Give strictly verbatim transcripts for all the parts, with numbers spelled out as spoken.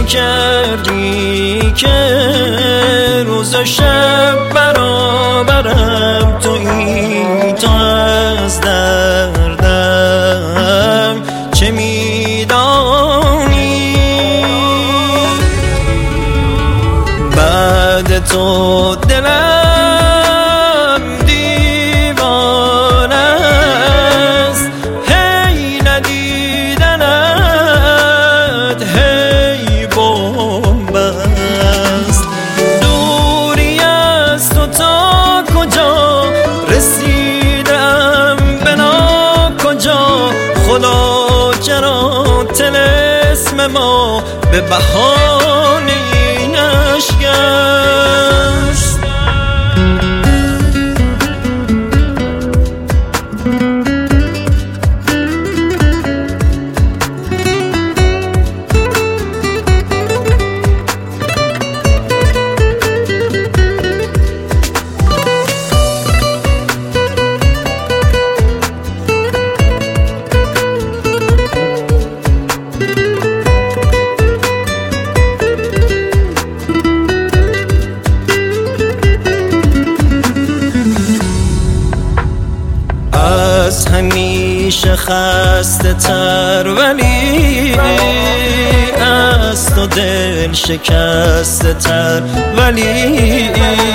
کردی که روز و شب برابرم تویی؟ تو از دردم چه میدانی؟ بعد تو دلم دیوانه است، هی ندیدنت هی بمب است. دوری از تو تا کجا رسیدم به ناکجا؟ خدا چرا طلسم ما به بهانه نشکست؟ از همیشه خسته تر ولی از تو دل شکسته تر، ولی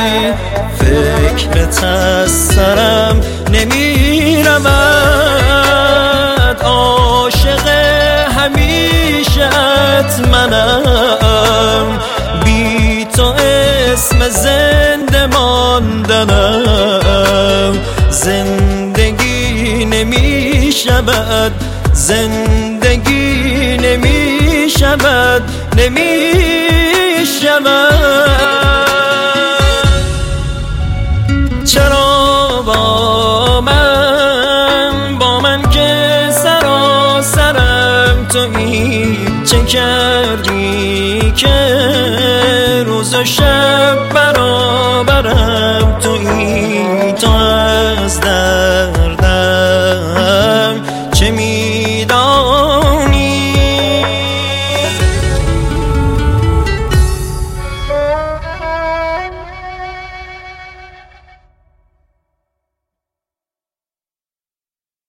فکرت از سرم نمی رود. عاشق همیشت منم، بی تو اسم زنده ماندنم. زندگی نمی شود، زندگی نمی شود، نمی شود. چرا با من، با من که سراسرم تویی؟ چه کردی که روز و شب برابرم